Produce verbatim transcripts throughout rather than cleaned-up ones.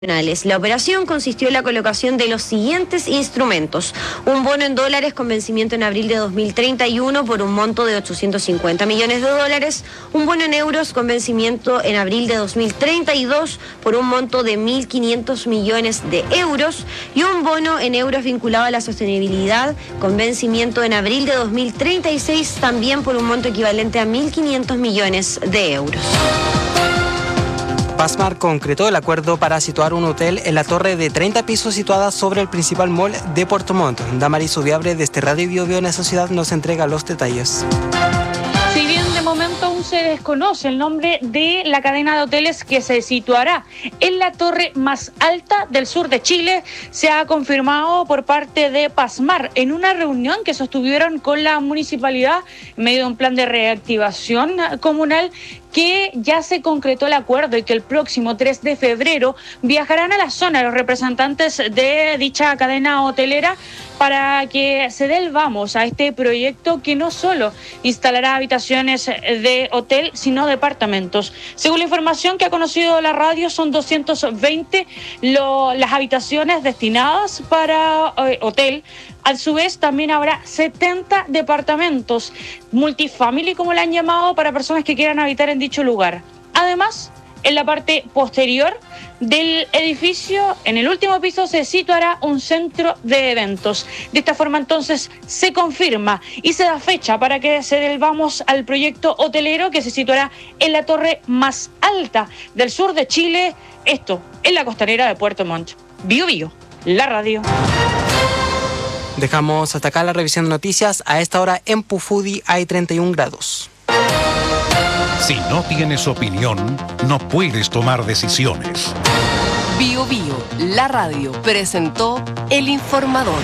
La operación consistió en la colocación de los siguientes instrumentos: un bono en dólares con vencimiento en abril de dos mil treinta y uno por un monto de ochocientos cincuenta millones de dólares, un bono en euros con vencimiento en abril de dos mil treinta y dos por un monto de mil quinientos millones de euros y un bono en euros vinculado a la sostenibilidad con vencimiento en abril de dos mil treinta y seis también por un monto equivalente a mil quinientos millones de euros. PASMAR concretó el acuerdo para situar un hotel en la torre de treinta pisos situada sobre el principal mall de Puerto Montt. Damaris Ubiabre, desde Radio Bio Bio en esa ciudad, nos entrega los detalles. Si bien de momento aún se desconoce el nombre de la cadena de hoteles que se situará en la torre más alta del sur de Chile, se ha confirmado por parte de PASMAR en una reunión que sostuvieron con la municipalidad en medio de un plan de reactivación comunal, que ya se concretó el acuerdo y que el próximo tres de febrero viajarán a la zona los representantes de dicha cadena hotelera para que se dé el vamos a este proyecto que no solo instalará habitaciones de hotel, sino departamentos. Según la información que ha conocido la radio, son doscientas veinte lo, las habitaciones destinadas para eh, hotel. A su vez, también habrá setenta departamentos multifamily, como le han llamado, para personas que quieran habitar en dicho lugar. Además, en la parte posterior del edificio, en el último piso, se situará un centro de eventos. De esta forma, entonces, se confirma y se da fecha para que se dé el vamos al proyecto hotelero que se situará en la torre más alta del sur de Chile, esto en la costanera de Puerto Montt. Bio Bio, la radio. Dejamos hasta acá la revisión de noticias. A esta hora en Pufudi hay treinta y un grados. Si no tienes opinión, no puedes tomar decisiones. Bio Bio, la radio, presentó El Informador.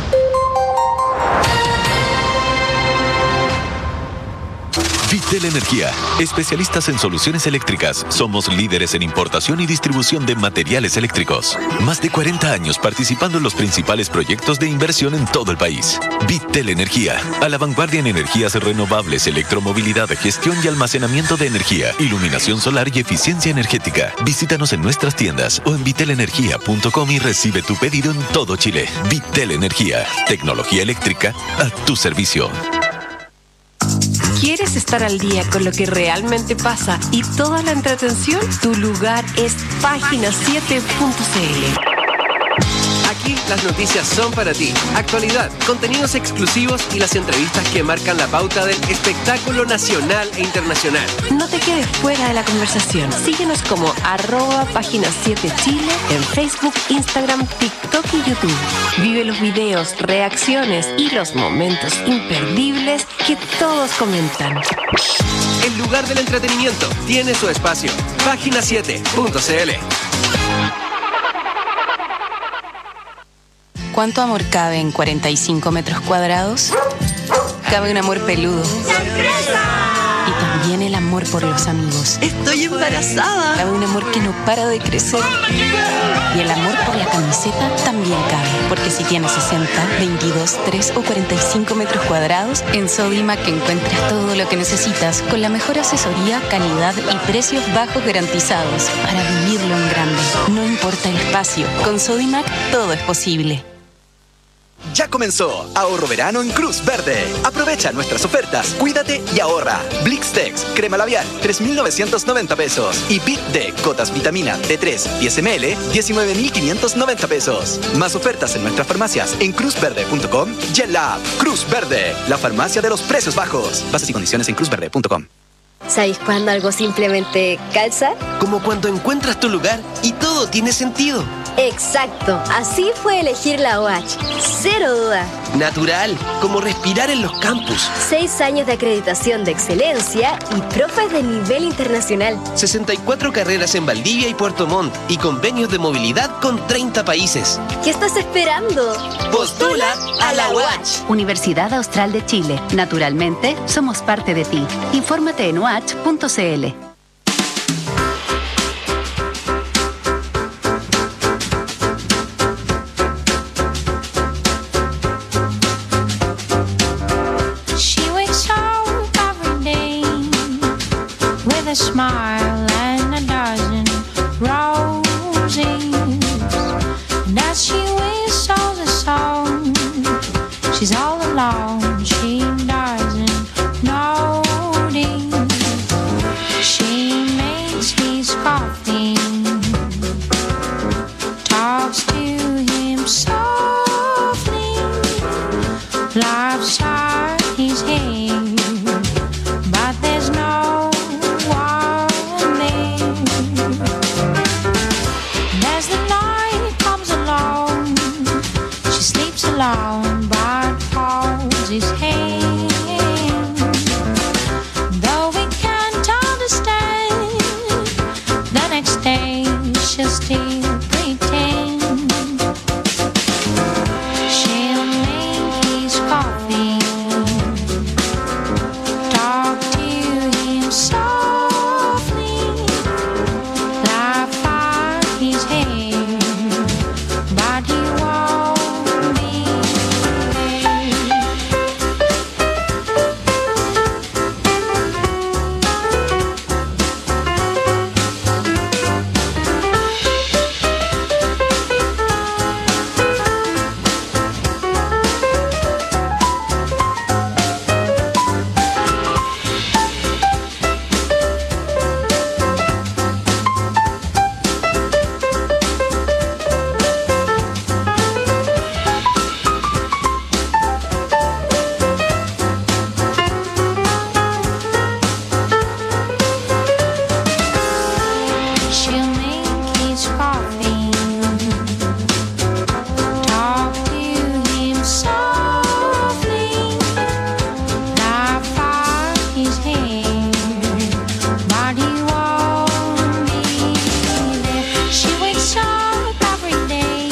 Vitel Energía, especialistas en soluciones eléctricas. Somos líderes en importación y distribución de materiales eléctricos. Más de cuarenta años participando en los principales proyectos de inversión en todo el país. Vitel Energía, a la vanguardia en energías renovables, electromovilidad, gestión y almacenamiento de energía, iluminación solar y eficiencia energética. Visítanos en nuestras tiendas o en vitel energía punto com y recibe tu pedido en todo Chile. Vitel Energía, tecnología eléctrica a tu servicio. ¿Quieres estar al día con lo que realmente pasa y toda la entretención? Tu lugar es página siete punto c l. Aquí las noticias son para ti. Actualidad, contenidos exclusivos y las entrevistas que marcan la pauta del espectáculo nacional e internacional. No te quedes fuera de la conversación. Síguenos como arroba página siete Chile en Facebook, Instagram, TikTok y YouTube. Vive los videos, reacciones y los momentos imperdibles que todos comentan. El lugar del entretenimiento tiene su espacio. página siete punto c l. ¿Cuánto amor cabe en cuarenta y cinco metros cuadrados? Cabe un amor peludo. ¡Sorpresa! Y también el amor por los amigos. ¡Estoy embarazada! Cabe un amor que no para de crecer. Y el amor por la camiseta también cabe. Porque si tienes sesenta, veintidós, tres o cuarenta y cinco metros cuadrados, en Sodimac encuentras todo lo que necesitas con la mejor asesoría, calidad y precios bajos garantizados para vivirlo en grande. No importa el espacio, con Sodimac todo es posible. Ya comenzó Ahorro Verano en Cruz Verde. Aprovecha nuestras ofertas, cuídate y ahorra. Blixtex, crema labial, tres mil novecientos noventa pesos. Y Bit D, gotas vitamina D tres, diez mililitros, diecinueve mil quinientos noventa pesos. Más ofertas en nuestras farmacias en cruz verde punto com y en la app Cruz Verde, la farmacia de los precios bajos. Bases y condiciones en cruz verde punto com. ¿Sabéis cuándo algo simplemente calza? Como cuando encuentras tu lugar y todo tiene sentido. Exacto, así fue elegir la O H, cero duda. Natural, como respirar en los campus. Seis años de acreditación de excelencia y profes de nivel internacional. sesenta y cuatro carreras en Valdivia y Puerto Montt y convenios de movilidad con treinta países. ¿Qué estás esperando? Postula a la O H. Universidad Austral de Chile. Naturalmente, somos parte de ti. Infórmate en o h punto c l. A smile and a dozen roses. alone, but holds his hand. Though we can't understand, the next day she'll still pretend. She'll make his coffee, talk to him softly, laugh at his hair, but he won't be there. She'll make his coffee, talk to him softly, laugh at his hair, but he won't be there. She wakes up every day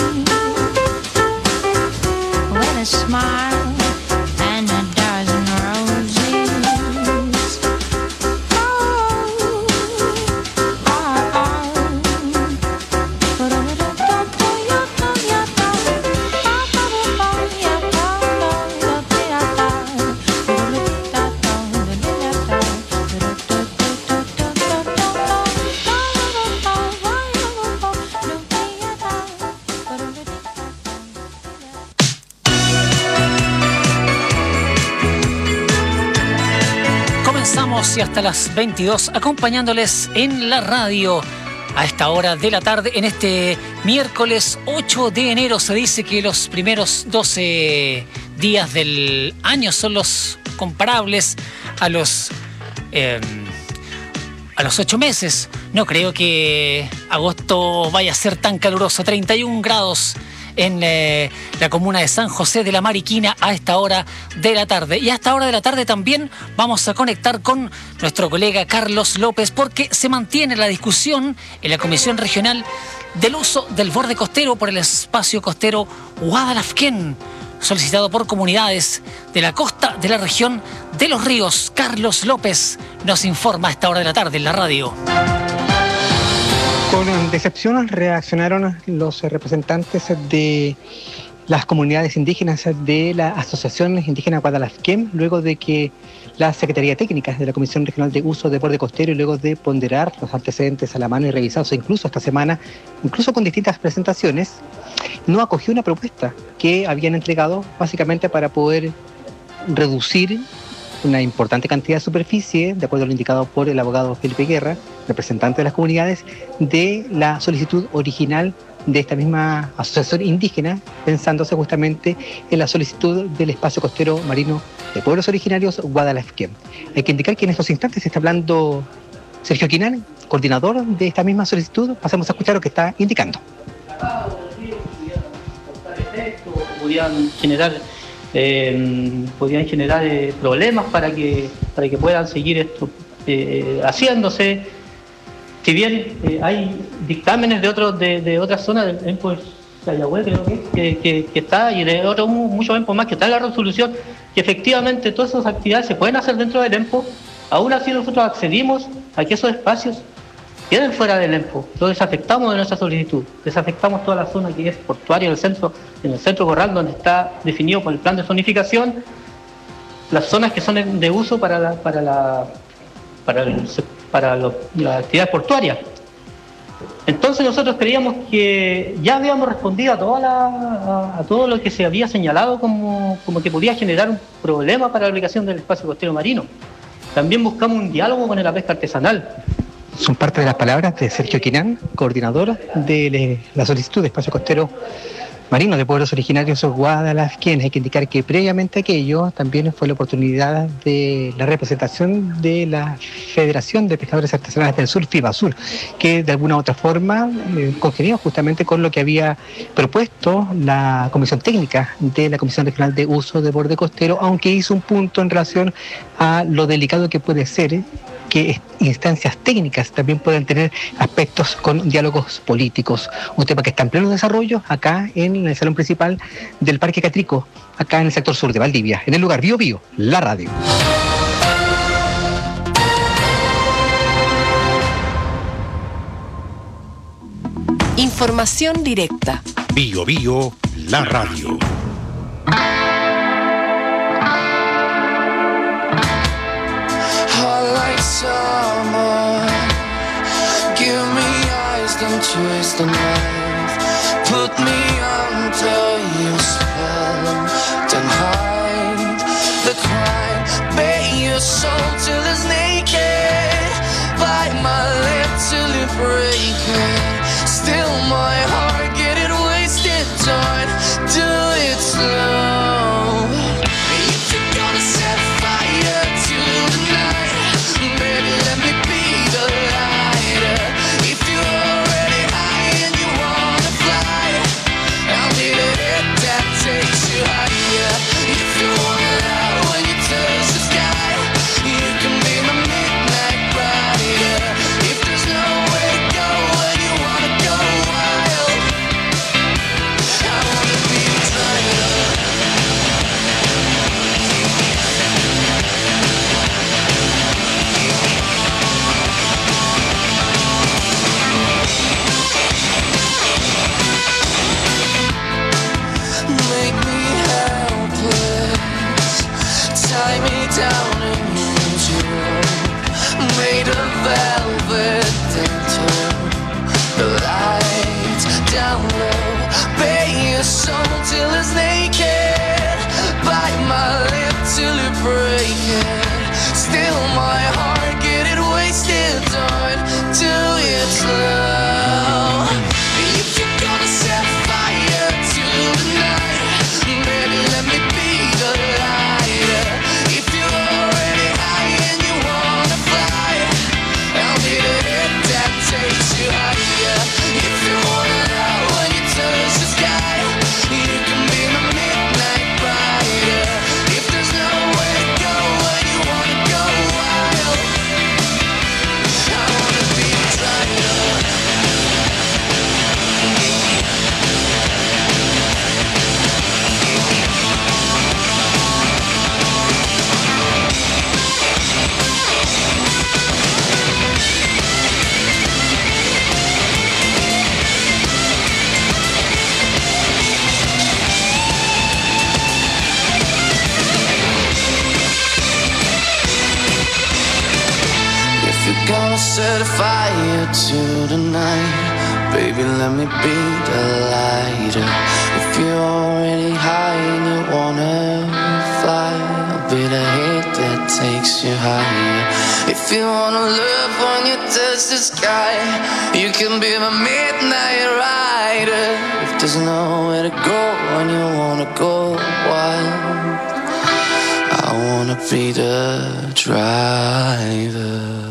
with a smile and a dozen roses. Comenzamos y hasta las veintidós acompañándoles en la radio a esta hora de la tarde. En este miércoles ocho de enero se dice que los primeros doce días del año son los comparables a los eh, a los ocho meses. No creo que agosto vaya a ser tan caluroso. treinta y un grados en eh, la comuna de San José de la Mariquina a esta hora de la tarde. Y a esta hora de la tarde también vamos a conectar con nuestro colega Carlos López, porque se mantiene la discusión en la Comisión Regional del uso del borde costero por el espacio costero Guadalafquén, solicitado por comunidades de la costa de la región de Los Ríos. Carlos López nos informa a esta hora de la tarde en la radio. Con decepción reaccionaron los representantes de las comunidades indígenas de la Asociación Indígena Guadalafquén, luego de que la Secretaría Técnica de la Comisión Regional de Uso de Borde Costero, y luego de ponderar los antecedentes a la mano y revisados incluso esta semana, incluso con distintas presentaciones, no acogió una propuesta que habían entregado básicamente para poder reducir una importante cantidad de superficie, de acuerdo a lo indicado por el abogado Felipe Guerra, representante de las comunidades, de la solicitud original de esta misma asociación indígena, pensándose justamente en la solicitud del espacio costero marino de pueblos originarios Guadalafquén. Hay que indicar que en estos instantes está hablando Sergio Quinán, coordinador de esta misma solicitud. Pasemos a escuchar lo que está indicando. Podrían generar, eh, podrían generar eh, problemas para que, para que puedan seguir esto eh, haciéndose. Si bien eh, hay dictámenes de otros de, de otras zonas del EMPO Sayagüe, creo que, que, que, que está, y de otros muchos EMPO más, que está en la resolución, que efectivamente todas esas actividades se pueden hacer dentro del EMPO. Aún así nosotros accedimos a que esos espacios queden fuera del EMPO. Lo desafectamos de nuestra solicitud, desafectamos toda la zona que es portuaria del centro, en el centro Corral, donde está definido por el plan de zonificación, las zonas que son de uso para la, para la, para el, para los, las actividades portuarias. Entonces nosotros creíamos que ya habíamos respondido a, toda la, a, a todo lo que se había señalado como, como que podía generar un problema para la aplicación del espacio costero marino. También buscamos un diálogo con la pesca artesanal. Son parte de las palabras de Sergio Quinán, coordinador de la solicitud de espacio costero marinos de pueblos originarios guadalajqueños. Hay que indicar que previamente a aquello también fue la oportunidad de la representación de la Federación de Pescadores Artesanales del Sur, FIBASUR, que de alguna u otra forma eh, congenió justamente con lo que había propuesto la Comisión Técnica de la Comisión Regional de Uso de Borde Costero, aunque hizo un punto en relación a lo delicado que puede ser que instancias técnicas también puedan tener aspectos con diálogos políticos. Un tema que está en pleno desarrollo acá en el salón principal del Parque Catrico, acá en el sector sur de Valdivia, en el lugar Bio Bio, la radio. Información directa. Bio Bio, la radio. Summer, give me eyes, don't twist the knife. Put me under your spell, don't hide the crime. Bare your soul till it's naked. Bite my lip till it break it. Still my heart, get it wasted. Don't do it slow. If you're gonna set fire to the night, baby, let me be the lighter. If you're already high and you wanna fly, I'll be the hit that takes you higher. If you wanna love when you touch the sky, you can be my midnight rider. If there's nowhere to go when you wanna go wild, I wanna be the driver. Make me helpless, tie me down and use you. Made of velvet dental, the lights down low. Bare your soul till it's naked. Bite my lip till it break it. Still my heart, get it wasted. Don't do it slow. If you're gonna set fire to the night, baby, let me be the lighter. If you're already high and you wanna fly, I'll be the hit that takes you higher. If you wanna love when you touch the sky, you can be my midnight rider. If there's nowhere to go when you wanna go wild, I wanna be the driver. If you're gonna set fire to the night, baby, let me be the lighter. If you're already high and you wanna fly, I'll be the hit that takes you higher. If you wanna love when you touch the sky, you can be my midnight rider. If there's nowhere to go when you wanna go wild, I wanna be the driver.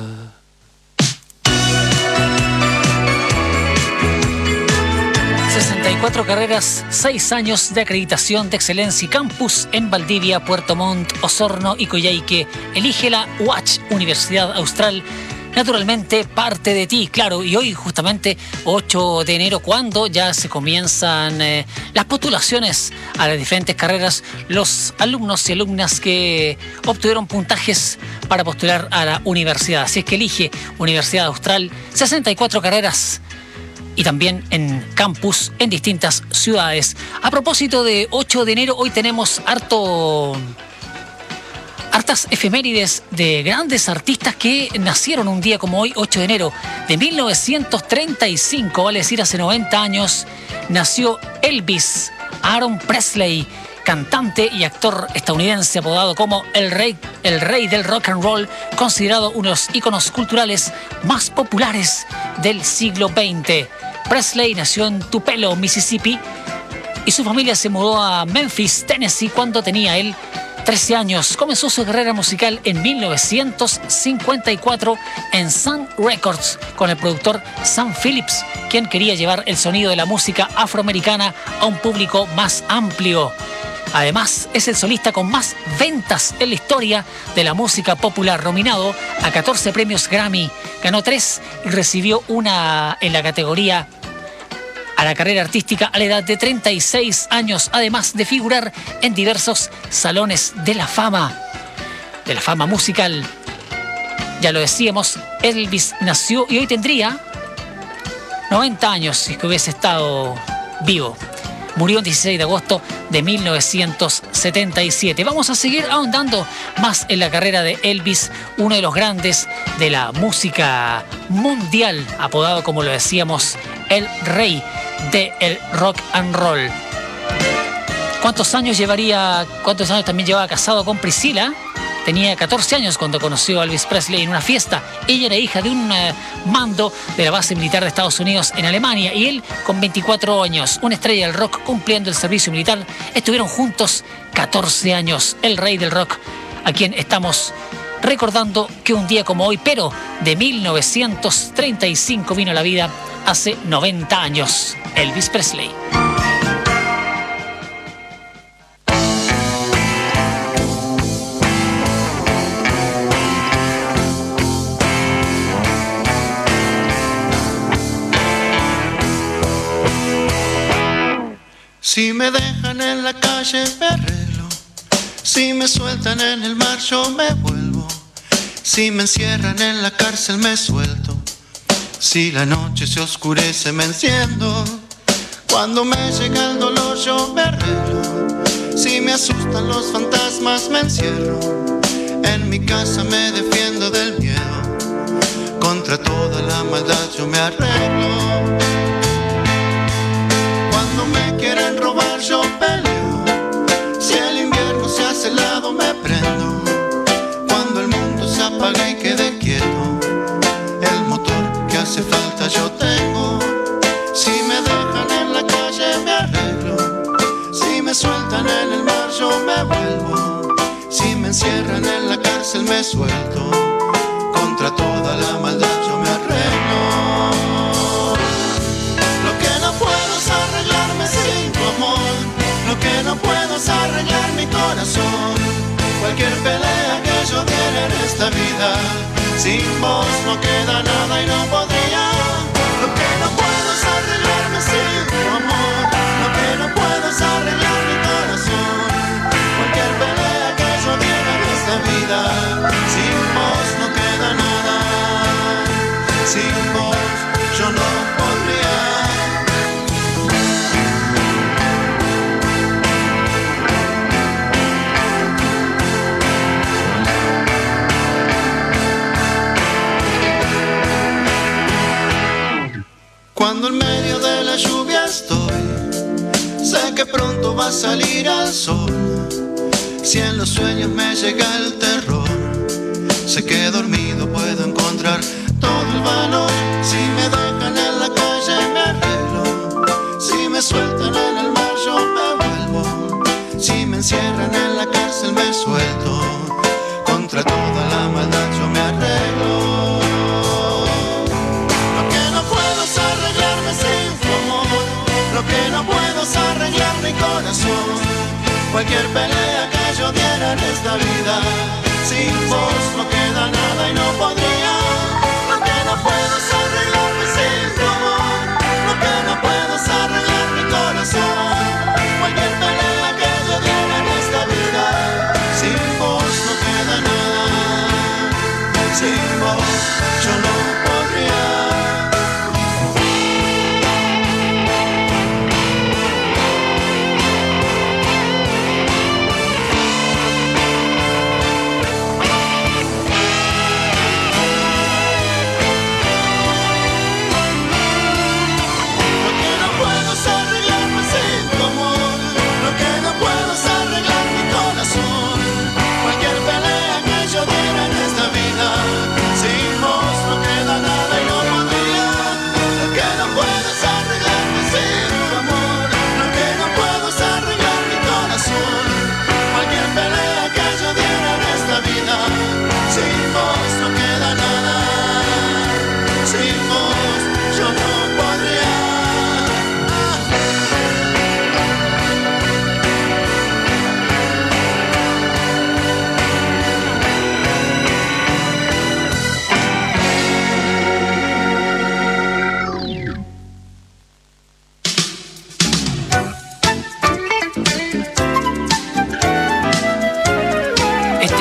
sesenta y cuatro carreras, seis años de acreditación de excelencia y campus en Valdivia, Puerto Montt, Osorno y Coyhaique. Elige la U H, Universidad Austral. Naturalmente, parte de ti, claro. Y hoy, justamente, ocho de enero, cuando ya se comienzan eh, las postulaciones a las diferentes carreras, los alumnos y alumnas que obtuvieron puntajes para postular a la universidad. Así es que elige Universidad Austral, sesenta y cuatro carreras, y también en campus en distintas ciudades. A propósito de ocho de enero, hoy tenemos harto... hartas efemérides de grandes artistas que nacieron un día como hoy, ocho de enero de mil novecientos treinta y cinco, vale decir hace noventa años, nació Elvis Aaron Presley, cantante y actor estadounidense apodado como el rey, el rey del rock and roll, considerado uno de los íconos culturales más populares del siglo veinte. Presley nació en Tupelo, Mississippi, y su familia se mudó a Memphis, Tennessee, cuando tenía él trece años. Comenzó su carrera musical en mil novecientos cincuenta y cuatro en Sun Records con el productor Sam Phillips, quien quería llevar el sonido de la música afroamericana a un público más amplio. Además, es el solista con más ventas en la historia de la música popular, nominado a catorce premios Grammy. Ganó tres y recibió una en la categoría a la carrera artística a la edad de treinta y seis años, además de figurar en diversos salones de la fama, de la fama musical. Ya lo decíamos, Elvis nació y hoy tendría noventa años si que hubiese estado vivo. Murió el dieciséis de agosto de mil novecientos setenta y siete. Vamos a seguir ahondando más en la carrera de Elvis, uno de los grandes de la música mundial, apodado, como lo decíamos, el rey del rock and roll. ¿Cuántos años llevaría, cuántos años también llevaba casado con Priscila? Tenía catorce años cuando conoció a Elvis Presley en una fiesta. Ella era hija de un uh, mando de la base militar de Estados Unidos en Alemania y él con veinticuatro años, una estrella del rock cumpliendo el servicio militar. Estuvieron juntos catorce años. El rey del rock, a quien estamos recordando que un día como hoy, pero de mil novecientos treinta y cinco, vino a la vida hace noventa años, Elvis Presley. Si me dejan en la calle me arreglo, si me sueltan en el mar yo me vuelvo, si me encierran en la cárcel me suelto, si la noche se oscurece me enciendo, cuando me llega el dolor yo me arreglo, si me asustan los fantasmas me encierro, en mi casa me defiendo del miedo, contra toda la maldad yo me arreglo. Cuando me quieren robar yo peleo, si el invierno se hace helado me prendo, cuando el mundo se apaga y quede quieto, el motor que hace falta yo tengo, si me dejan en la calle me arreglo, si me sueltan en el mar yo me vuelvo, si me encierran en la cárcel me suelto, contra toda la maldad yo me arreglo. Lo que no puedo es arreglarme sin tu amor, lo que no puedo es arreglar mi corazón, cualquier pelea que yo diera en esta vida, sin vos no queda nada y no podría. Lo que no puedo es arreglarme sin tu amor, lo que no puedo es arreglar mi corazón, cualquier pelea que yo diera en esta vida, sin vos no queda nada, sin vos yo no podría. Cuando en medio de la lluvia estoy, sé que pronto va a salir al sol. Si en los sueños me llega el terror, sé que dormido puedo encontrar todo el valor. Si me dejan en la calle me arreglo, si me sueltan en el mar yo me vuelvo, si me encierran en la cárcel me suelto, contra toda la maldad yo me arreglo. Lo que no puedo es arreglar mi corazón, cualquier pelea que yo diera en esta vida, sin vos no queda nada y no podría. Lo que no puedo es arreglarme sin tu amor, lo que no puedo es arreglar mi corazón, cualquier pelea que yo diera en esta vida, sin vos no queda nada, sin vos yo no podría.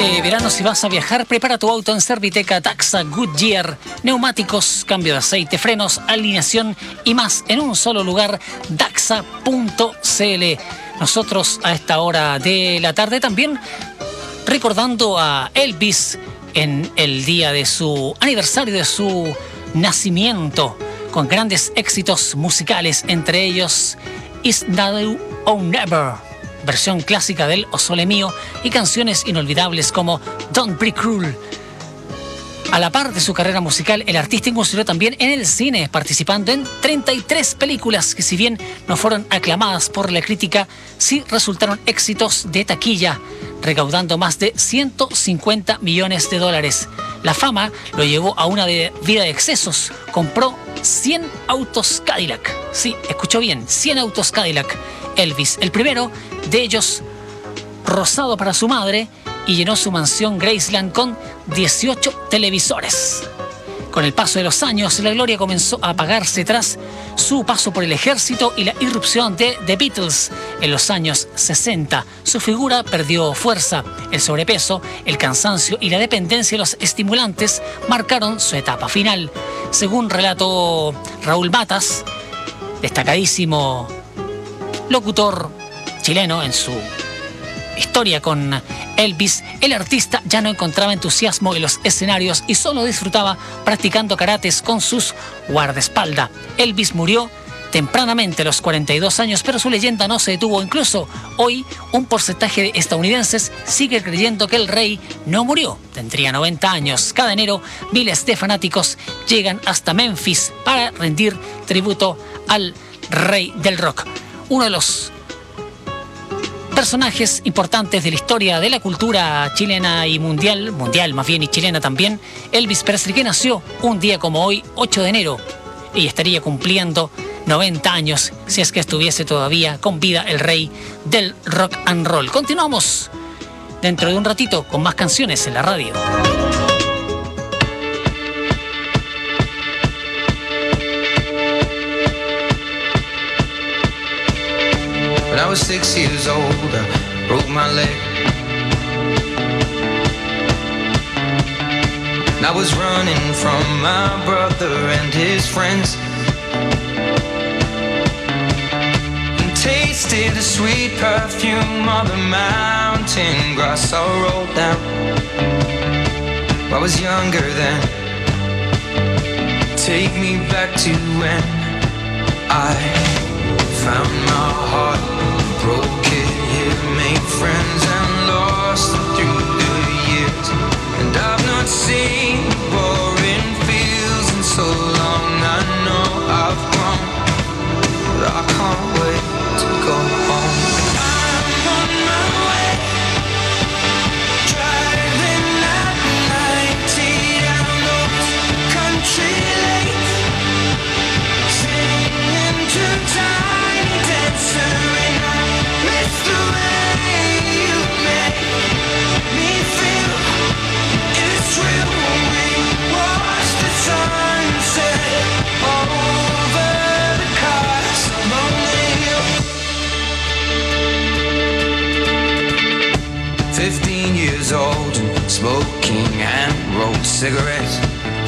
Este verano, si vas a viajar, prepara tu auto en Serviteca Taxa Goodyear. Neumáticos, cambio de aceite, frenos, alineación y más en un solo lugar, daxa punto cl. Nosotros a esta hora de la tarde también recordando a Elvis en el día de su aniversario, de su nacimiento, con grandes éxitos musicales, entre ellos It's Now or Never, versión clásica del O Sole Mio, y canciones inolvidables como Don't Be Cruel. A la par de su carrera musical, el artista incursionó también en el cine, participando en treinta y tres películas que, si bien no fueron aclamadas por la crítica, sí resultaron éxitos de taquilla, recaudando más de ciento cincuenta millones de dólares. La fama lo llevó a una de vida de excesos. Compró cien autos Cadillac. Sí, escuchó bien, cien autos Cadillac. Elvis, el primero de ellos rosado para su madre, y llenó su mansión Graceland con dieciocho televisores. Con el paso de los años, la gloria comenzó a apagarse tras su paso por el ejército y la irrupción de The Beatles en los años sesenta. Su figura perdió fuerza. El sobrepeso, el cansancio y la dependencia de los estimulantes marcaron su etapa final. Según relató Raúl Matas, destacadísimo locutor chileno en su historia con Elvis, el artista ya no encontraba entusiasmo en los escenarios y solo disfrutaba practicando karates con sus guardaespaldas. Elvis murió tempranamente a los cuarenta y dos años, pero su leyenda no se detuvo. Incluso hoy, un porcentaje de estadounidenses sigue creyendo que el rey no murió. Tendría noventa años. Cada enero, miles de fanáticos llegan hasta Memphis para rendir tributo al rey del rock. Uno de los personajes importantes de la historia de la cultura chilena y mundial, mundial más bien y chilena también, Elvis Presley, que nació un día como hoy, ocho de enero, y estaría cumpliendo noventa años si es que estuviese todavía con vida el rey del rock and roll. Continuamos dentro de un ratito con más canciones en la radio. When I was six years old, I broke my leg. And I was running from my brother and his friends, and tasted the sweet perfume of the mountain grass I rolled down. I was younger then. Take me back to when I found my heart, broke it here, made friends and lost them through the years. And I've not seen boring fields in so long. I know I've grown, but I can't wait to go home. I'm on my way, driving at ninety down those country lanes, singing to time, dancing. Miss the way you make me feel. It's real when we watch the sunset over the castle on the hill. Fifteen years old and smoking and rolled cigarettes,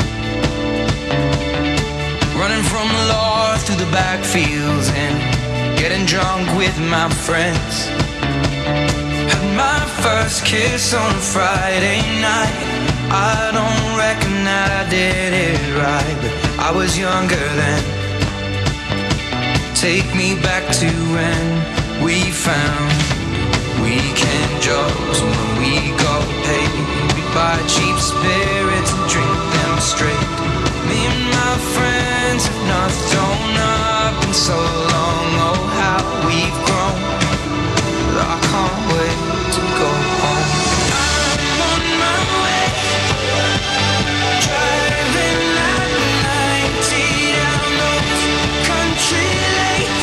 running from the law through the backfields and getting drunk with my friends. Had my first kiss on a Friday night. I don't reckon that I did it right, but I was younger then. Take me back to when we found weekend jobs. And when we got paid, we'd buy cheap spirits and drink them straight. Me and my friends have not thrown up in so long. Oh, how we've grown, but I can't wait to go home. I'm on my way, driving at ninety down those country lanes,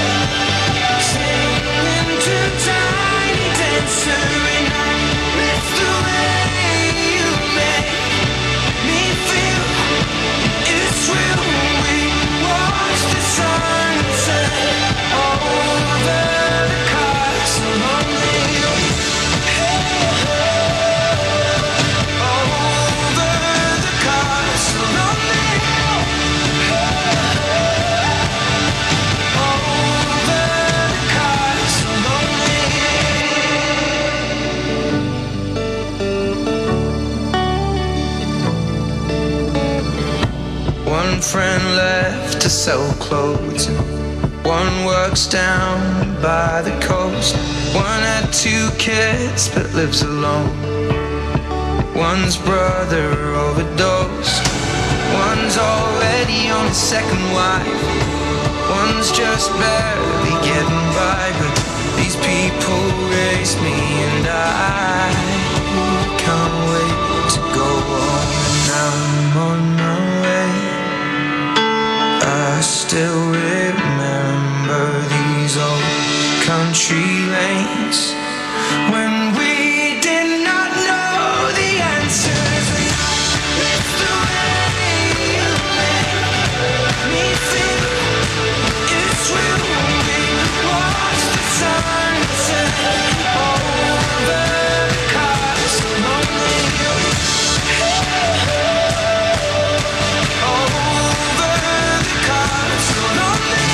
singing to Tiny Dancer, and I miss the way you make me feel. It's real when we watch the sunset over friend left to sell clothes. One works down by the coast. One had two kids but lives alone. One's brother overdosed. One's already on his second wife. One's just barely getting by. But these people raised me and I can't wait to go on. Now I'm on my way. I still remember these old country lanes when we did not know the answers. It's the rain that made me feel it's real. We watch the sunset over the cars, lonely over the cars, lonely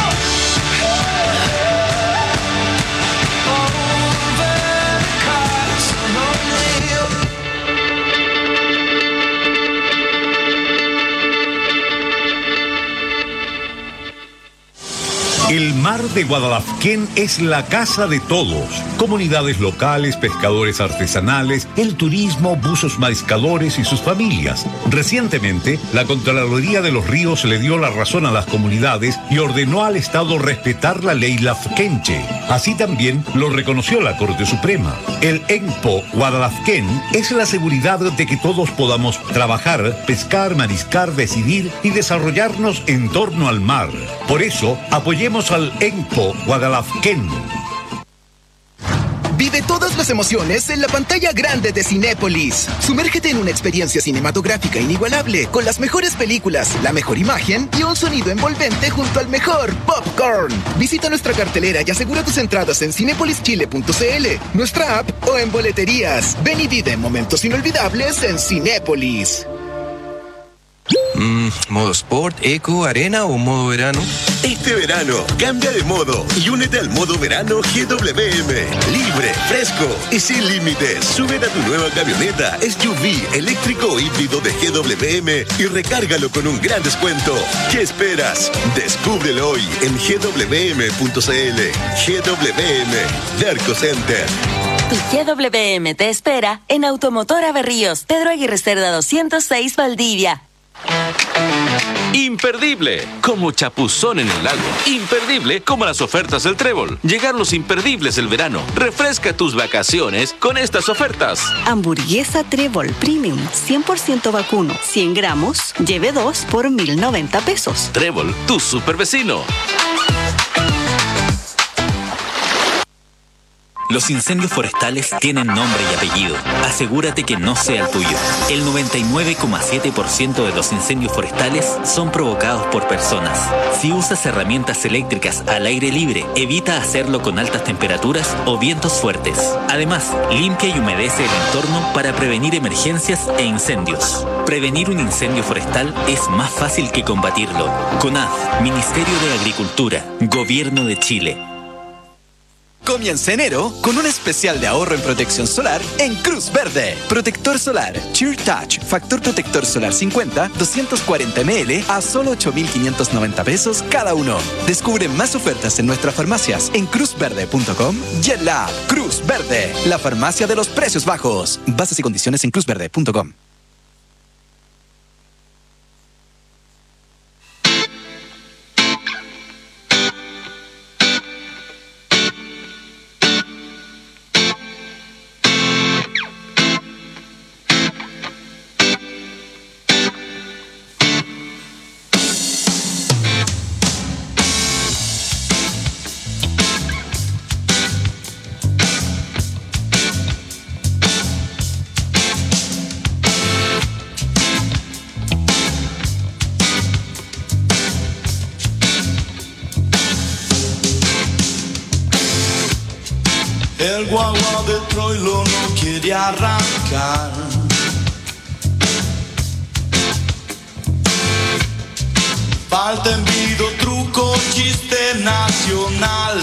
El mar de Guadalafquén es la casa de todos. Comunidades locales, pescadores artesanales, el turismo, buzos mariscadores y sus familias. Recientemente, la Contraloría de los Ríos le dio la razón a las comunidades y ordenó al Estado respetar la ley lafquenche. Así también lo reconoció la Corte Suprema. El ENPO Guadalafquén es la seguridad de que todos podamos trabajar, pescar, mariscar, decidir y desarrollarnos en torno al mar. Por eso, apoyemos al ENPO Guadalafquén. Vive todas las emociones en la pantalla grande de Cinépolis. Sumérgete en una experiencia cinematográfica inigualable, con las mejores películas, la mejor imagen y un sonido envolvente junto al mejor popcorn. Visita nuestra cartelera y asegura tus entradas en cinepolis chile punto c l, nuestra app o en boleterías. Ven y vive momentos inolvidables en Cinépolis. Mm, ¿Modo Sport, Eco, Arena o modo verano? Este verano, cambia de modo y únete al modo verano G W M. Libre, fresco y sin límites. Sube a tu nueva camioneta S U V eléctrico o híbrido de G W M y recárgalo con un gran descuento. ¿Qué esperas? Descúbrelo hoy en G W M punto c l. G W M, Derco Center. Tu G W M te espera en Automotora Berríos, Pedro Aguirre Cerda doscientos seis, Valdivia. Imperdible, como chapuzón en el lago. Imperdible, como las ofertas del Trébol. Llegaron los imperdibles del verano. Refresca tus vacaciones con estas ofertas. Hamburguesa Trébol Premium, cien por ciento vacuno, cien gramos, lleve dos por mil noventa pesos. Trébol, tu super vecino. Los incendios forestales tienen nombre y apellido. Asegúrate que no sea el tuyo. El noventa y nueve coma siete por ciento de los incendios forestales son provocados por personas. Si usas herramientas eléctricas al aire libre, evita hacerlo con altas temperaturas o vientos fuertes. Además, limpia y humedece el entorno para prevenir emergencias e incendios. Prevenir un incendio forestal es más fácil que combatirlo. CONAF, Ministerio de Agricultura, Gobierno de Chile. Comienza enero con un especial de ahorro en protección solar en Cruz Verde. Protector solar Cheer Touch, factor protector solar cincuenta, doscientos cuarenta mililitros a solo ocho mil quinientos noventa pesos cada uno. Descubre más ofertas en nuestras farmacias en cruz verde punto com y en la app Cruz Verde, la farmacia de los precios bajos. Bases y condiciones en cruz verde punto com. El guagua de Troilo no quiere arrancar. Falta envido, truco, chiste nacional.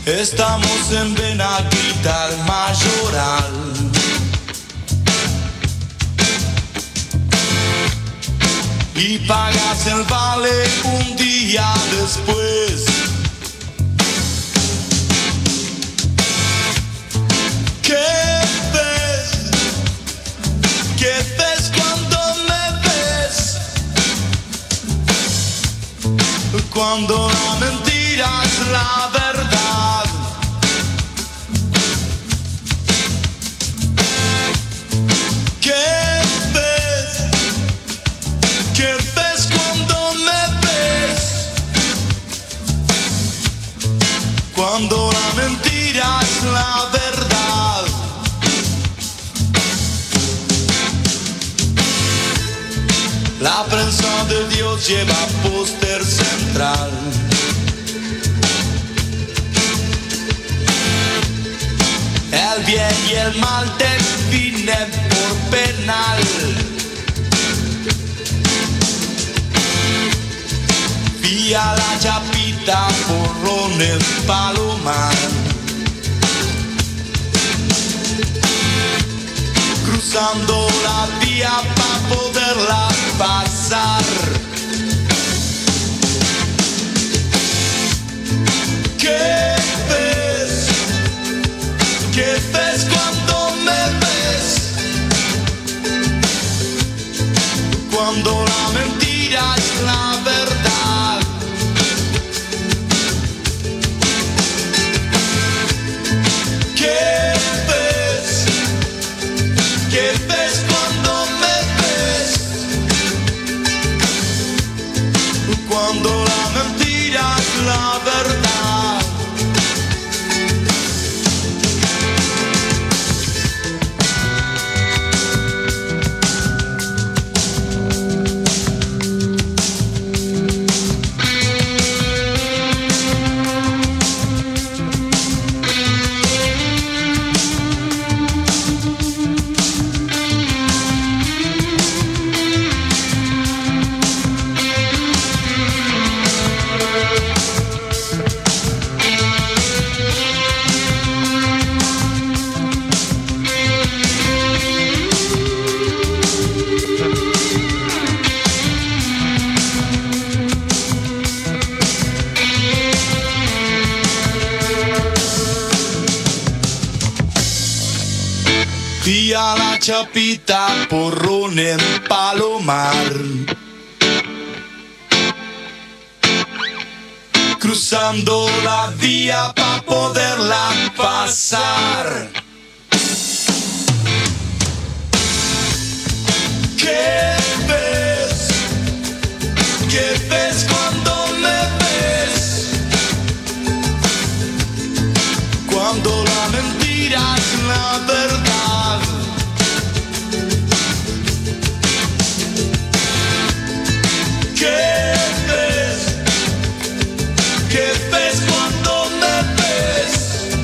Estamos en Benaguita, el Mayoral. y pagas el vale un día después. ¿Qué ves? ¿Qué ves cuando me ves? Cuando la mentira es la verdad. ¿Qué ves? ¿Qué ves cuando me ves? Cuando la mentira es la verdad. La prensa de Dios lleva póster central. El bien y el mal definen por penal. Vía la chapita, porrón en Palomar. Cruzando la vía para poderla pasar. ¿Qué ves? ¿Qué ves cuando me ves? Cuando la mentira es la verdad. ¿Qué ves? ¿Qué ves cuando me ves? Cuando la mentira es la verdad. Vía la chapita, porrón en Palomar. Cruzando la vía para poderla pasar. ¿Qué ves? ¿Qué ves cuando me ves? Cuando la mentira es la verdad. ¿Qué ves? ¿Qué ves cuando me ves?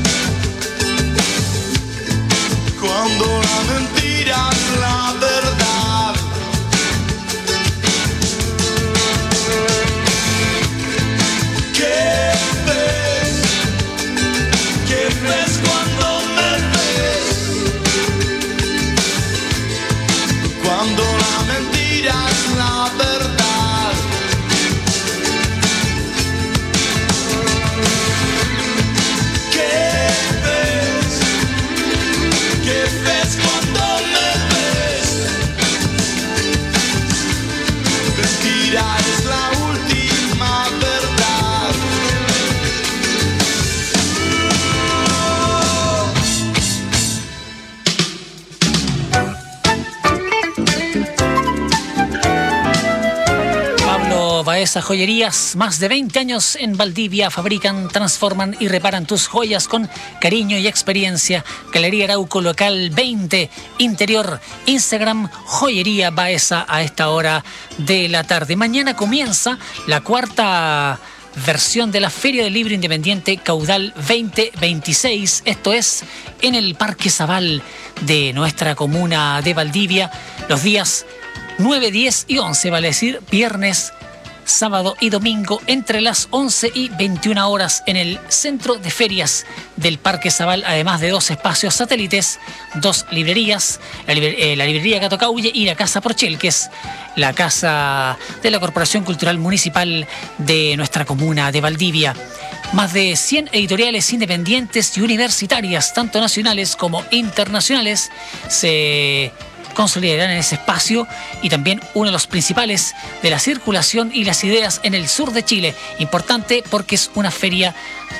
Cuando la mentira es la verdad. ¿Qué ves? ¿Qué ves cuando me ves? Cuando la mentira es la verdad. ¿Qué ves cuando me ves? Mentira es la última verdad. Pablo Baeza Joyerías, más de veinte años en Valdivia, fabrican, transforman y reparan tus joyas con cariño y experiencia. Galería Arauco, local veinte, interior, Instagram, Joyería Baeza a esta hora de la tarde. Mañana comienza la cuarta versión de la Feria del Libro Independiente Caudal veinte veintiséis. Esto es en el Parque Zabal de nuestra comuna de Valdivia, los días nueve, diez y once, vale decir, viernes, sábado y domingo entre las once y veintiuna horas en el Centro de Ferias del Parque Zabal, además de dos espacios satélites, dos librerías, la, liber, eh, la librería Gato Caulle y la Casa Porchel, que es la casa de la Corporación Cultural Municipal de nuestra comuna de Valdivia. Más de cien editoriales independientes y universitarias, tanto nacionales como internacionales, se consolidarán en ese espacio, y también uno de los principales de la circulación y las ideas en el sur de Chile. Importante porque es una feria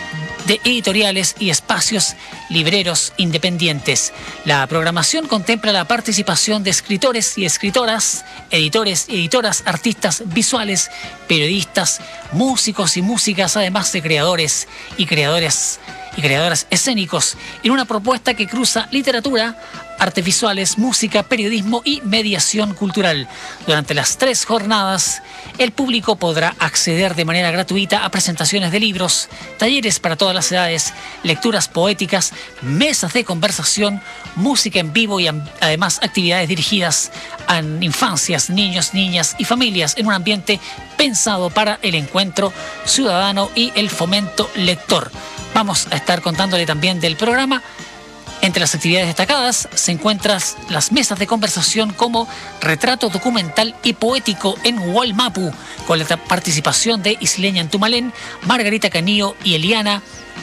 de editoriales y espacios libreros independientes. La programación contempla la participación de escritores y escritoras, editores y editoras, artistas visuales, periodistas, músicos y músicas, además de creadores y creadores y creadoras escénicos, en una propuesta que cruza literatura, artes visuales, música, periodismo y mediación cultural. Durante las tres jornadas, el público podrá acceder de manera gratuita a presentaciones de libros, talleres para todas las edades, lecturas poéticas, mesas de conversación, música en vivo y además actividades dirigidas a infancias, niños, niñas y familias en un ambiente pensado para el encuentro ciudadano y el fomento lector. Vamos a estar contándole también del programa. Entre las actividades destacadas se encuentran las mesas de conversación como retrato documental y poético en Hualmapu, con la participación de Isleña Antumalén, Margarita Canillo y Eliana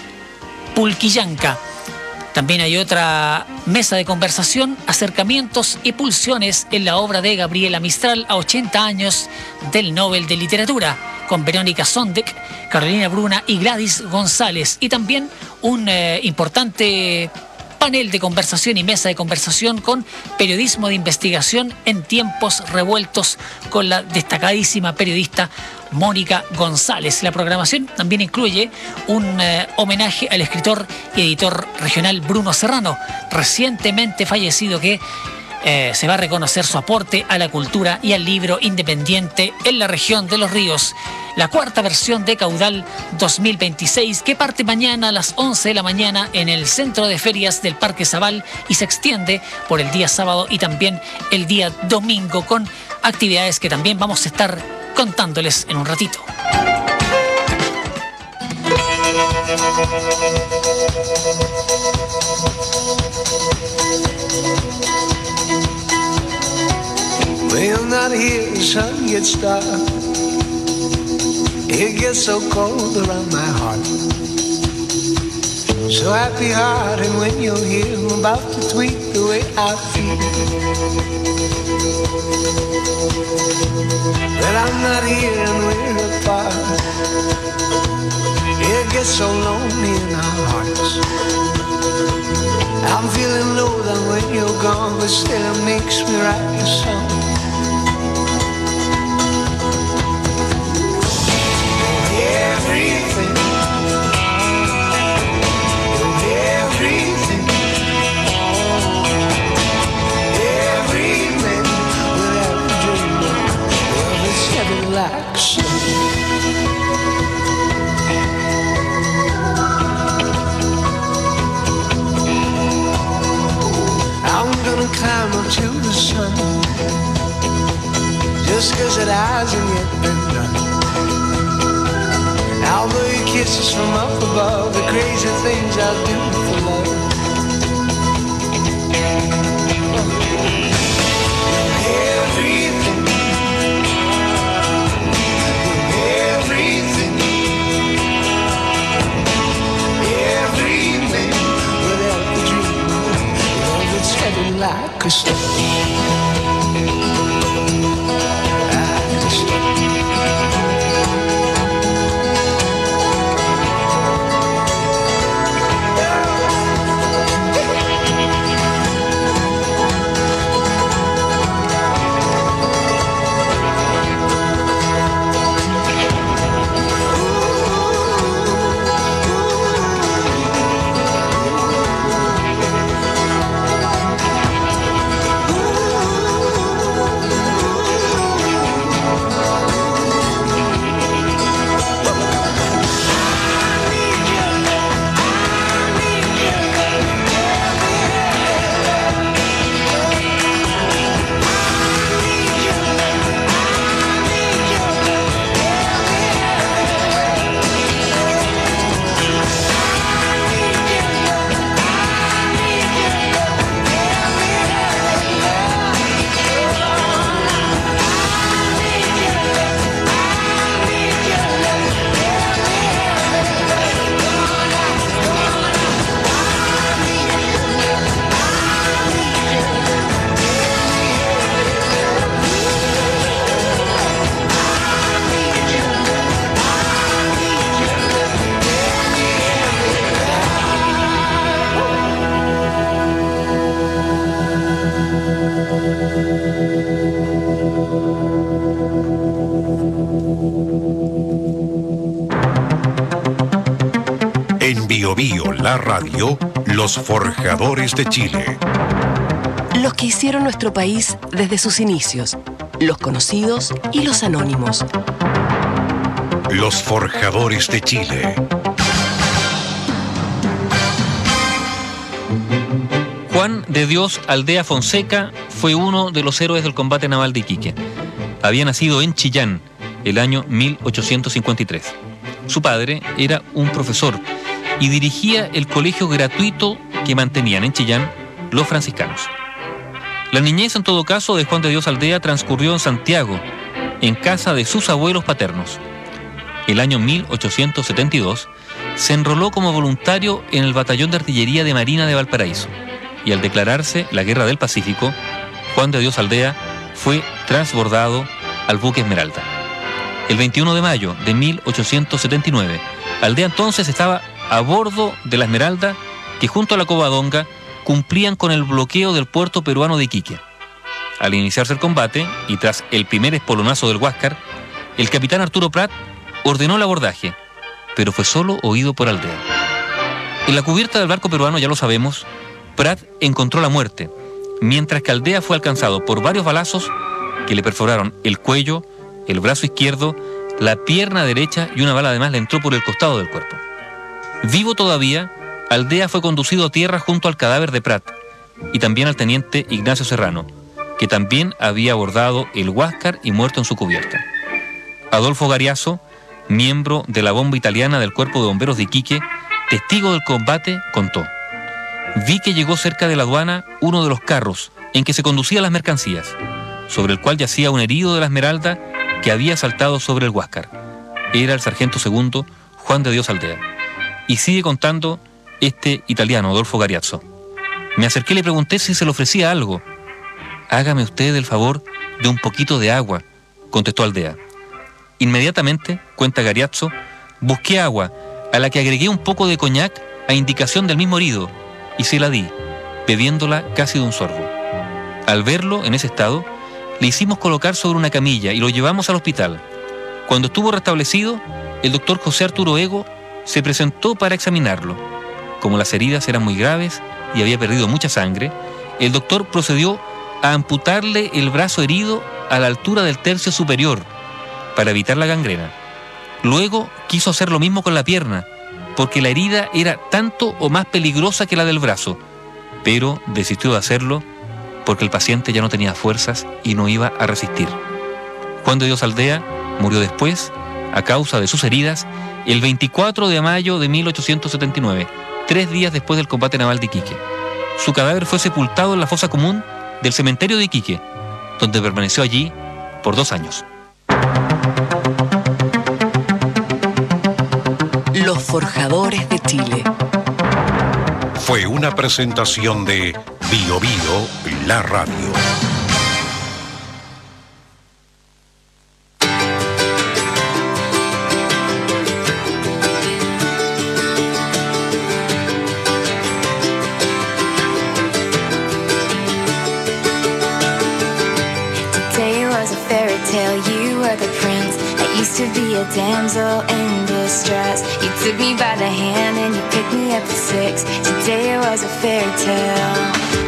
Pulquillanca. También hay otra mesa de conversación, acercamientos y pulsiones en la obra de Gabriela Mistral a ochenta años del Nobel de Literatura, con Verónica Sondek, Carolina Bruna y Gladys González. Y también un eh, importante panel de conversación y mesa de conversación con periodismo de investigación en tiempos revueltos, con la destacadísima periodista Mónica González. La programación también incluye un eh, homenaje al escritor y editor regional Bruno Serrano, recientemente fallecido, que eh, se va a reconocer su aporte a la cultura y al libro independiente en la región de Los Ríos. La cuarta versión de Caudal dos mil veintiséis, que parte mañana a las once de la mañana en el Centro de Ferias del Parque Zabal y se extiende por el día sábado y también el día domingo, con actividades que también vamos a estar contándoles en un ratito. Well, not here, the sun gets dark. It gets so cold around my heart. So happy hearted when you're here, I'm about to tweet the way I feel. But I'm not here and we're apart. It gets so lonely in our hearts. I'm feeling low down when you're gone, but still it makes me write a song. Everything, everything, every man will ever dream of is heaven like a song. I'm gonna climb up to the sun, just 'cause it hasn't yet been done. I'll blow you kisses from up above, the crazy things I'll do for love. Everything, everything, every man will ever dream of love that's heaven like a star. Yeah. Bio Bio, la radio, los forjadores de Chile. Los que hicieron nuestro país desde sus inicios, los conocidos y los anónimos. Los forjadores de Chile. Juan de Dios Aldea Fonseca fue uno de los héroes del combate naval de Iquique. Había nacido en Chillán el año mil ochocientos cincuenta y tres. Su padre era un profesor y dirigía el colegio gratuito que mantenían en Chillán los franciscanos. La niñez, en todo caso, de Juan de Dios Aldea transcurrió en Santiago, en casa de sus abuelos paternos. El año mil ochocientos setenta y dos se enroló como voluntario en el Batallón de Artillería de Marina de Valparaíso y al declararse la Guerra del Pacífico, Juan de Dios Aldea fue transbordado al buque Esmeralda. El veintiuno de mayo de mil ochocientos setenta y nueve, Aldea entonces estaba a bordo de la Esmeralda que junto a la Covadonga cumplían con el bloqueo del puerto peruano de Iquique. Al iniciarse el combate y tras el primer espolonazo del Huáscar, el capitán Arturo Prat ordenó el abordaje, pero fue solo oído por Aldea. En la cubierta del barco peruano, ya lo sabemos, Prat encontró la muerte, mientras que Aldea fue alcanzado por varios balazos que le perforaron el cuello, el brazo izquierdo, la pierna derecha y una bala además le entró por el costado del cuerpo. Vivo todavía, Aldea fue conducido a tierra junto al cadáver de Prat y también al teniente Ignacio Serrano, que también había abordado el Huáscar y muerto en su cubierta. Adolfo Gariazo, miembro de la bomba italiana del Cuerpo de Bomberos de Iquique, testigo del combate, contó: vi que llegó cerca de la aduana uno de los carros en que se conducían las mercancías, sobre el cual yacía un herido de la Esmeralda que había saltado sobre el Huáscar. Era el sargento segundo Juan de Dios Aldea. Y sigue contando este italiano, Adolfo Gariazzo. Me acerqué y le pregunté si se le ofrecía algo. Hágame usted el favor de un poquito de agua, contestó Aldea. Inmediatamente, cuenta Gariazzo, busqué agua, a la que agregué un poco de coñac a indicación del mismo herido, y se la di, bebiéndola casi de un sorbo. Al verlo en ese estado, le hicimos colocar sobre una camilla y lo llevamos al hospital. Cuando estuvo restablecido, el doctor José Arturo Ego se presentó para examinarlo. Como las heridas eran muy graves y había perdido mucha sangre, el doctor procedió a amputarle el brazo herido a la altura del tercio superior para evitar la gangrena. Luego quiso hacer lo mismo con la pierna, porque la herida era tanto o más peligrosa que la del brazo, pero desistió de hacerlo porque el paciente ya no tenía fuerzas y no iba a resistir. Juan de Dios Aldea murió después, a causa de sus heridas, el veinticuatro de mayo de mil ochocientos setenta y nueve, tres días después del combate naval de Iquique. Su cadáver fue sepultado en la fosa común del cementerio de Iquique, donde permaneció allí por dos años. Los forjadores de Chile. Fue una presentación de Bio Bio, la radio. Today was a fairy tale, you were the prince. I used to be a damsel in distress. You took me by the hand and you picked me up at six. Today was a fairy tale.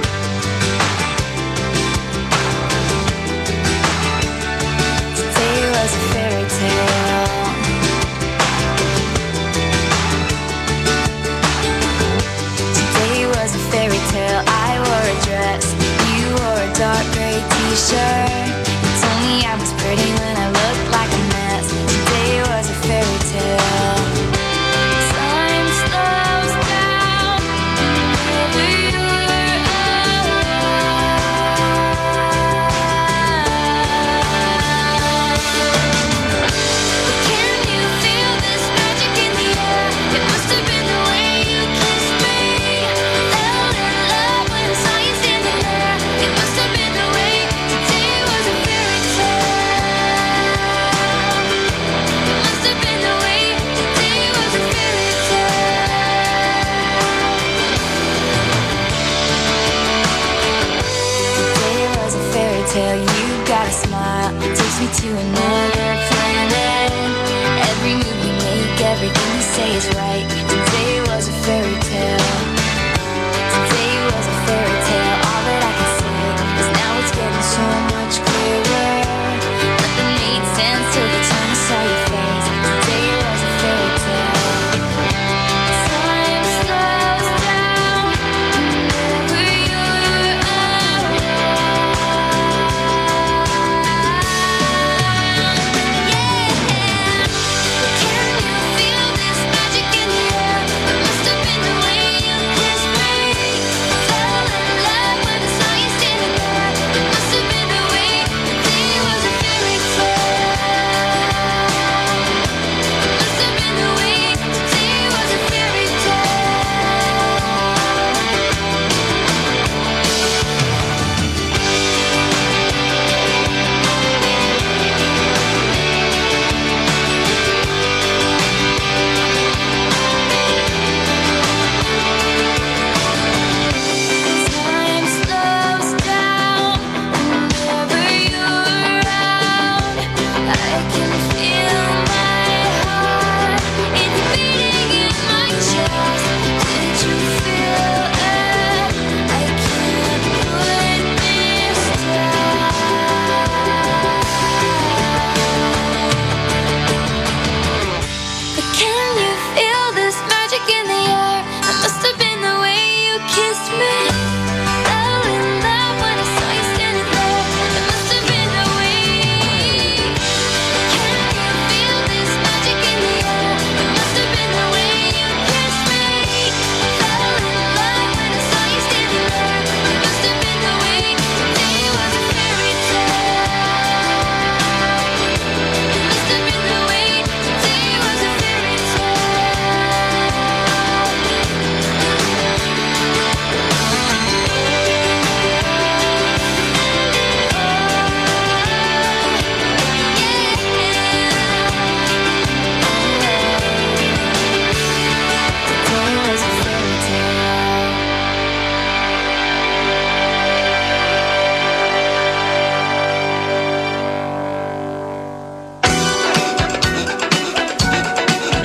Today was a fairy tale. Today was a fairy tale. I wore a dress, you wore a dark gray t-shirt. You told me I was pretty when I looked like a mess. Today was a fairy tale. Time slows down whenever you're alive.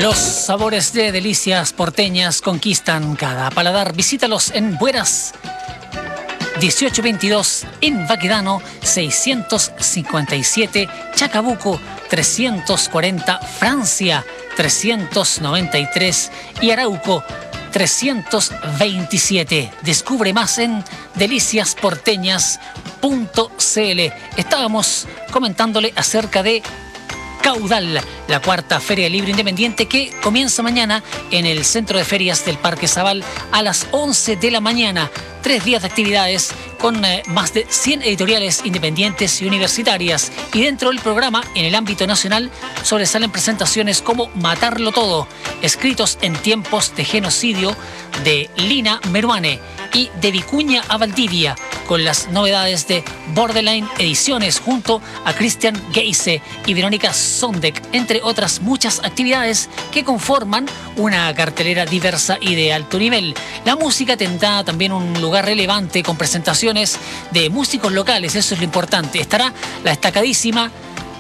Los sabores de delicias porteñas conquistan cada paladar. Visítalos en Bueras dieciocho veintidós, en Baquedano seiscientos cincuenta y siete, Chacabuco trescientos cuarenta, Francia trescientos noventa y tres y Arauco trescientos veintisiete. Descubre más en delicias porteñas punto c l. Estábamos comentándole acerca de Caudal, la cuarta Feria del Libro Independiente que comienza mañana en el Centro de Ferias del Parque Zabal a las once de la mañana. Tres días de actividades con eh, más de cien editoriales independientes y universitarias. Y dentro del programa, en el ámbito nacional, sobresalen presentaciones como Matarlo Todo, escritos en tiempos de genocidio, de Lina Meruane, y De Vicuña a Valdivia, con las novedades de Borderline Ediciones junto a Christian Geise y Verónica Sondek, entre otras muchas actividades que conforman una cartelera diversa y de alto nivel. La música tendrá también un lugar relevante con presentaciones de músicos locales, eso es lo importante. Estará la destacadísima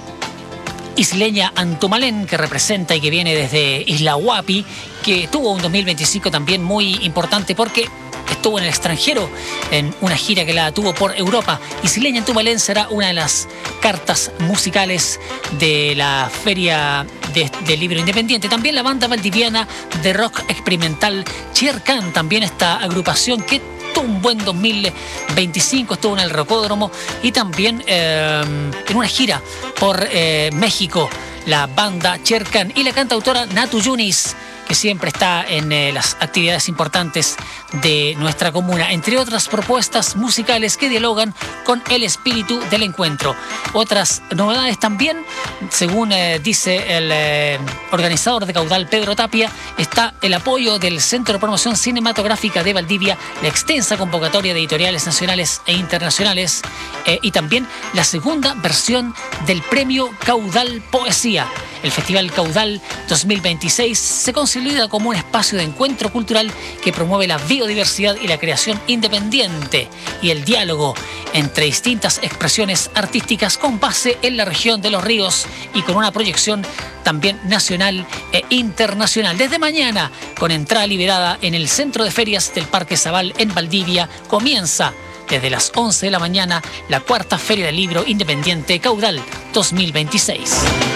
isleña Antumalén, que representa y que viene desde Isla Huapi, que tuvo un dos mil veinticinco también muy importante porque estuvo en el extranjero en una gira que la tuvo por Europa. Isleña Antumalén será una de las cartas musicales de la Feria de, de Libro Independiente. También la banda valdiviana de rock experimental Cherkan, también esta agrupación que tuvo un buen dos mil veinticinco, estuvo en el Rocódromo y también eh, en una gira por eh, México, la banda Cherkan y la cantautora Natu Yunis, que siempre está en eh, las actividades importantes de nuestra comuna, entre otras propuestas musicales que dialogan con el espíritu del encuentro. Otras novedades también, según eh, dice el eh, organizador de Caudal, Pedro Tapia, está el apoyo del Centro de Promoción Cinematográfica de Valdivia, la extensa convocatoria de editoriales nacionales e internacionales eh, y también la segunda versión del Premio Caudal Poesía. El Festival Caudal dos mil veintiséis se consolida como un espacio de encuentro cultural que promueve la biodiversidad y la creación independiente y el diálogo entre distintas expresiones artísticas con base en la región de los ríos y con una proyección también nacional e internacional. Desde mañana, con entrada liberada en el Centro de Ferias del Parque Zabal en Valdivia, comienza desde las once de la mañana la cuarta Feria del Libro Independiente Caudal dos mil veintiséis.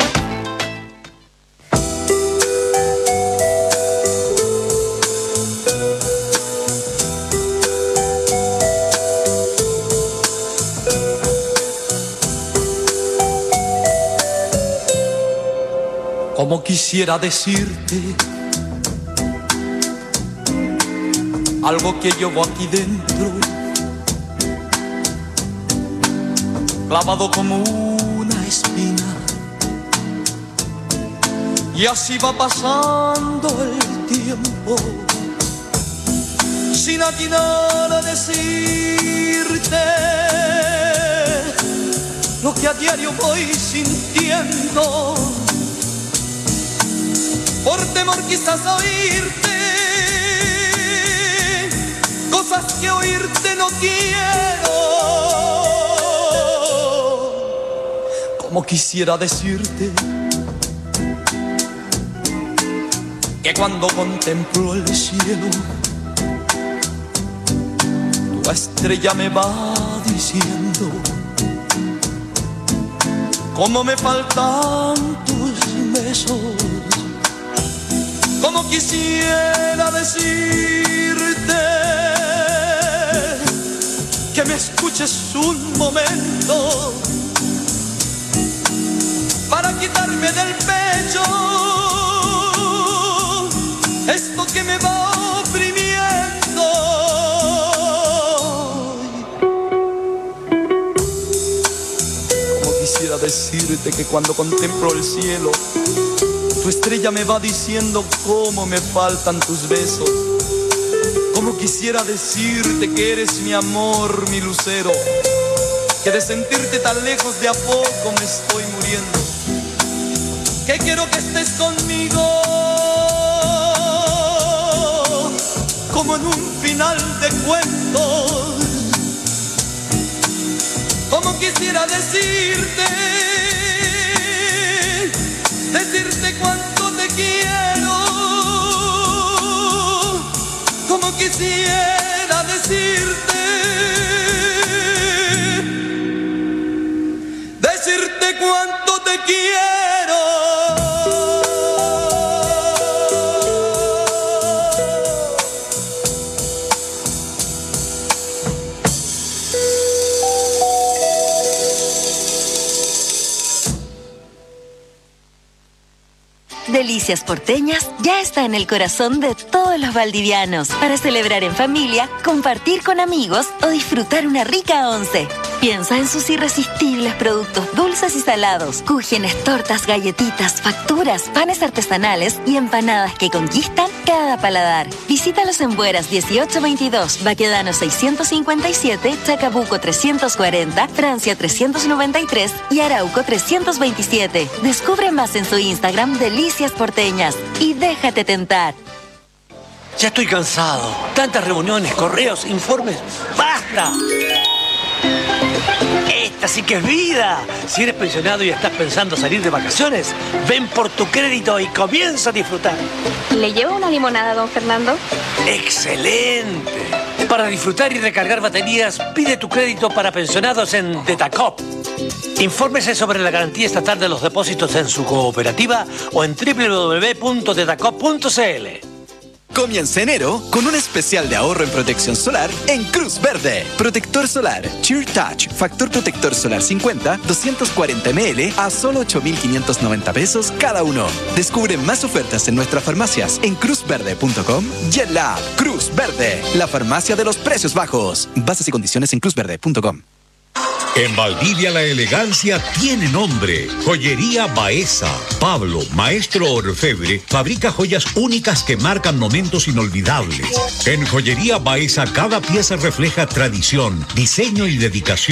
Como quisiera decirte algo que llevo aquí dentro, clavado como una espina, y así va pasando el tiempo, sin atinar a decirte lo que a diario voy sintiendo. Por temor quizás a oírte cosas que oírte no quiero. Como quisiera decirte que cuando contemplo el cielo, tu estrella me va diciendo cómo me faltan tus besos. Como quisiera decirte que me escuches un momento para quitarme del pecho esto que me va oprimiendo. Como quisiera decirte que cuando contemplo el cielo, tu estrella me va diciendo cómo me faltan tus besos. Como quisiera decirte que eres mi amor, mi lucero, que de sentirte tan lejos de a poco me estoy muriendo, que quiero que estés conmigo como en un final de cuentos. Como quisiera decirte decirte cuánto te quiero. Delicias Porteñas ya está en el corazón de todos los valdivianos para celebrar en familia, compartir con amigos o disfrutar una rica once. Piensa en sus irresistibles productos dulces y salados, cúgenes, tortas, galletitas, facturas, panes artesanales y empanadas que conquistan cada paladar. Visítalos en Bueras dieciocho veintidós, Baquedano seiscientos cincuenta y siete, Chacabuco trescientos cuarenta, Francia trescientos noventa y tres y Arauco trescientos veintisiete. Descubre más en su Instagram Delicias Porteñas y déjate tentar. Ya estoy cansado. Tantas reuniones, correos, informes. ¡Basta! Esta sí que es vida. Si eres pensionado y estás pensando salir de vacaciones, ven por tu crédito y comienza a disfrutar. ¿Le llevo una limonada, don Fernando? ¡Excelente! Para disfrutar y recargar baterías, pide tu crédito para pensionados en Detacop. Infórmese sobre la garantía estatal de los depósitos en su cooperativa o en doble u doble u doble u punto detacop punto c l. Comienza enero con un especial de ahorro en protección solar en Cruz Verde. Protector solar Cheer Touch, factor protector solar cincuenta, doscientos cuarenta mililitros a solo ocho mil quinientos noventa pesos cada uno. Descubre más ofertas en nuestras farmacias en cruz verde punto com y en la app Cruz Verde, la farmacia de los precios bajos. Bases y condiciones en cruz verde punto com. En Valdivia la elegancia tiene nombre. Joyería Baeza. Pablo, maestro orfebre, fabrica joyas únicas que marcan momentos inolvidables. En Joyería Baeza cada pieza refleja tradición, diseño y dedicación.